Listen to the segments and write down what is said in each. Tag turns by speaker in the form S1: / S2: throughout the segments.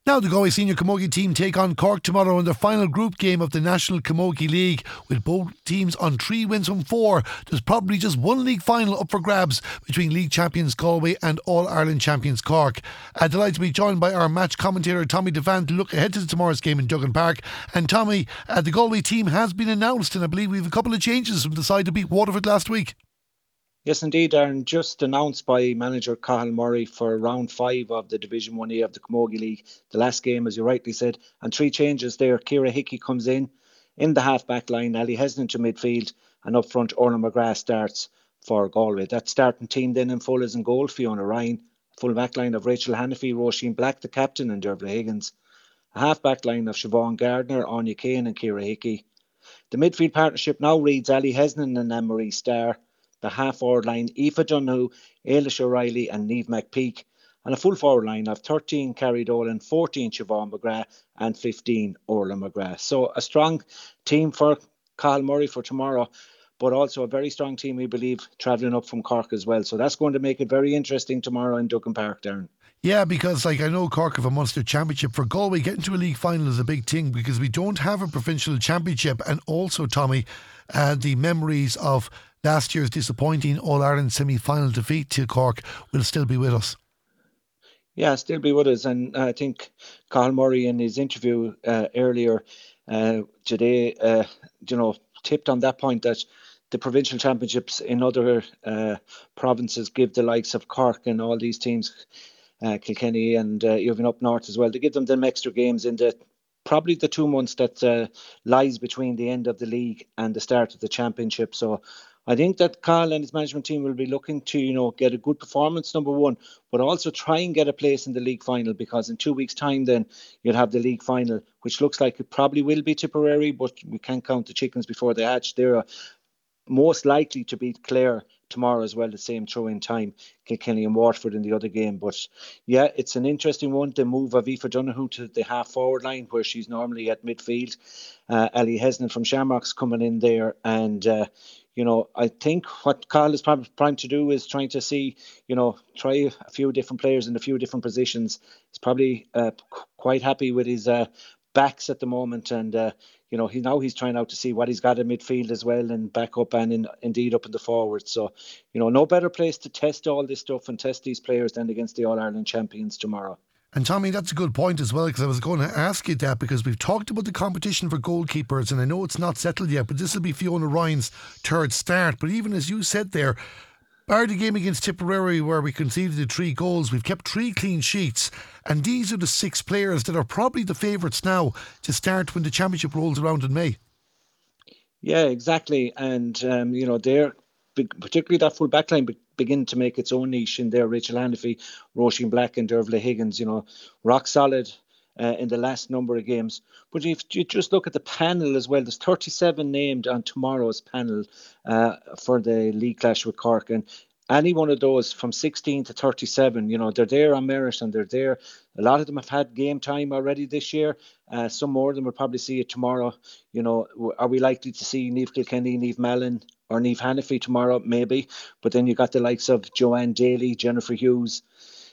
S1: Now the Galway Senior Camogie team take on Cork tomorrow in the final group game of the National Camogie League. With both teams on 3 wins from 4, there's probably just one league final up for grabs between league champions Galway and All-Ireland champions Cork. Delighted to be joined by our match commentator Tommy Devant to look ahead to tomorrow's game in Duggan Park. And Tommy, the Galway team has been announced, and I believe we have a couple of changes from the side to beat Waterford last week.
S2: Yes, indeed, Darren. Just announced by manager Cathal Murray for round 5 of the Division 1A of the Camogie League. The last game, as you rightly said, and 3 changes there. Ciara Hickey comes in the half-back line, Ali Hesnan to midfield, and up front, Orla McGrath starts for Galway. That starting team then in full is in goal, Fiona Ryan. Full back line of Rachel Hannafy, Roisin Black, the captain, and Dervla Higgins. A half-back line of Siobhan Gardner, Anya Kane and Ciara Hickey. The midfield partnership now reads Ali Hesnan and Anne-Marie Starr. The half-forward line, Aoife Donoghue, Ailish O'Reilly and Niamh McPeak. And a full forward line of 13 Carrie Dolan, 14 Siobhan McGrath and 15 Orla McGrath. So a strong team for Cathal Murray for tomorrow, but also a very strong team, we believe, travelling up from Cork as well. So that's going to make it very interesting tomorrow in Duggan Park, Darren.
S1: Yeah, because I know Cork have a Munster Championship. For Galway, getting to a league final is a big thing because we don't have a provincial championship. And also, Tommy, the memories of last year's disappointing All-Ireland semi-final defeat to Cork will still be with us.
S2: Yeah, still be with us. And I think Cathal Murray in his interview earlier today, tipped on that point that the provincial championships in other provinces give the likes of Cork and all these teams, Kilkenny and even up north as well, to give them extra games in probably the 2 months that lies between the end of the league and the start of the championship. So I think that Cathal and his management team will be looking to, get a good performance, number one, but also try and get a place in the league final, because in 2 weeks' time then you'll have the league final, which looks like it probably will be Tipperary, but we can't count the chickens before they hatch. They're most likely to beat Clare tomorrow as well, the same throw-in time, Kilkenny and Waterford in the other game. But yeah, it's an interesting one, the move of Aoife Donoghue to the half-forward line where she's normally at midfield. Ali Hesnan from Shamrocks coming in there, and I think what Cathal is primed to do is trying to see, try a few different players in a few different positions. He's probably quite happy with his backs at the moment, and he's trying out to see what he's got in midfield as well, and back up and indeed up in the forward. So no better place to test all this stuff and test these players than against the All-Ireland champions tomorrow.
S1: And Tommy, that's a good point as well, because I was going to ask you that, because we've talked about the competition for goalkeepers, and I know it's not settled yet, but this will be Fiona Ryan's 3rd start. But even as you said there, bar the game against Tipperary where we conceded the 3 goals, we've kept 3 clean sheets, and these are the 6 players that are probably the favourites now to start when the championship rolls around in May.
S2: Yeah, exactly. And they're particularly that full back line begin to make its own niche in there. Rachel Hannafy, Roisin Black and Dervla Higgins, rock solid in the last number of games. But if you just look at the panel as well, there's 37 named on tomorrow's panel for the league clash with Cork, and any one of those from 16 to 37, they're there on merit, and they're there. A lot of them have had game time already this year. Some more of them will probably see it tomorrow. Are we likely to see Niamh Kilkenny, Niamh Mallon or Niamh Hannafy tomorrow? Maybe. But then you got the likes of Joanne Daly, Jennifer Hughes,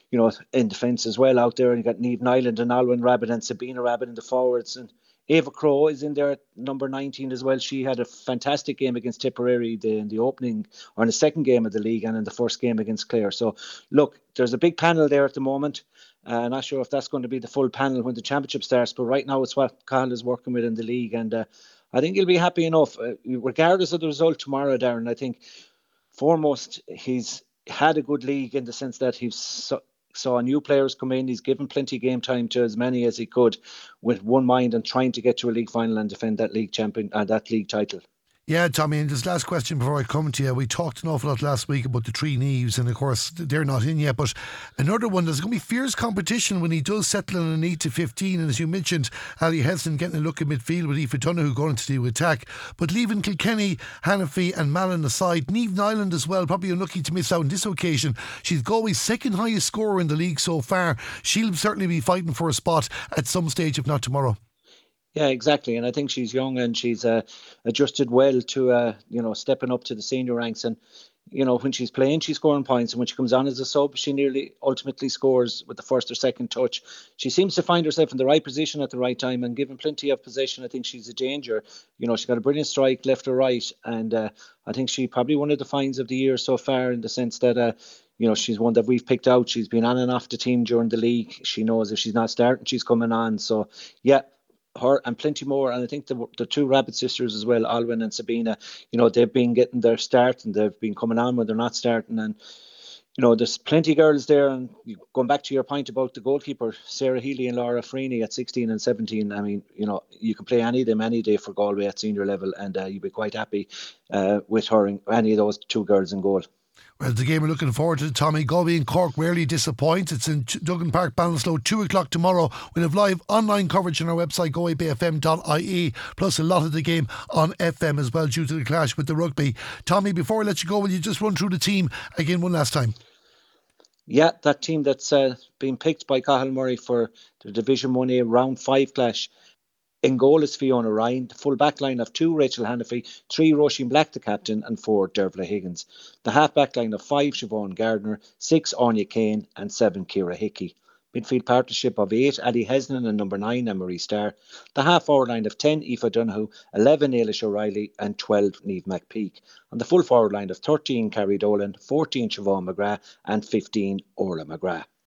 S2: in defence as well out there. And you got Niamh Nyland and Alwyn Rabbit and Sabina Rabbit in the forwards. And Ava Crowe is in there at number 19 as well. She had a fantastic game against Tipperary in the opening, or in the second game of the league, and in the first game against Clare. So, look, there's a big panel there at the moment. Not sure if that's going to be the full panel when the championship starts, but right now it's what Cathal is working with in the league, and I think he'll be happy enough, regardless of the result tomorrow, Darren. I think foremost he's had a good league in the sense that he's saw new players come in. He's given plenty of game time to as many as he could, with one mind and trying to get to a league final and defend that league that league title.
S1: Yeah, Tommy, and just last question before I come to you. We talked an awful lot last week about the 3 Neves, and of course they're not in yet, but another one, there's going to be fierce competition when he does settle on an 8 to 15, and as you mentioned, Ali Hesnan getting a look at midfield with Aoife Donoghue going to the attack, but leaving Kilkenny, Hannafy and Mallon aside, Niamh Nyland as well, probably unlucky to miss out on this occasion. She's Galway's 2nd highest scorer in the league so far. She'll certainly be fighting for a spot at some stage, if not tomorrow.
S2: Yeah, exactly. And I think she's young and she's adjusted well to, stepping up to the senior ranks. And, when she's playing, she's scoring points, and when she comes on as a sub, she nearly ultimately scores with the first or second touch. She seems to find herself in the right position at the right time, and given plenty of possession, I think she's a danger. She's got a brilliant strike, left or right, and I think she probably one of the finds of the year so far, in the sense that she's one that we've picked out. She's been on and off the team during the league. She knows if she's not starting, she's coming on. So yeah, her and plenty more. And I think the two Rabbit sisters as well, Alwyn and Sabina, they've been getting their start, and they've been coming on when they're not starting. And there's plenty of girls there. And going back to your point about the goalkeeper, Sarah Healy and Laura Freeney at 16 and 17, I mean, you can play any of them any day for Galway at senior level, and you'd be quite happy with her and any of those two girls in goal.
S1: Well, the game we're looking forward to, Tommy. Galway and Cork rarely disappoint. It's in Duggan Park, Ballinasloe, 2 o'clock tomorrow. We'll have live online coverage on our website, galwaybfm.ie, plus a lot of the game on FM as well, due to the clash with the rugby. Tommy, before I let you go, will you just run through the team again one last time?
S2: Yeah, that team that's been picked by Cathal Murray for the Division 1A Round 5 clash. In goal is Fiona Ryan, the full back line of 2 Rachel Hannafy, 3 Roisin Black the captain, and 4 Dervla Higgins. The half back line of 5 Siobhan Gardner, 6 Anya Kane, and 7 Ciara Hickey. Midfield partnership of 8 Ali Hesnan and number 9 Anne-Marie Starr. The half forward line of 10 Aoife Donoghue, 11 Ailish O'Reilly, and 12 Niamh McPeak. And the full forward line of 13 Carrie Dolan, 14 Siobhan McGrath, and 15 Orla McGrath.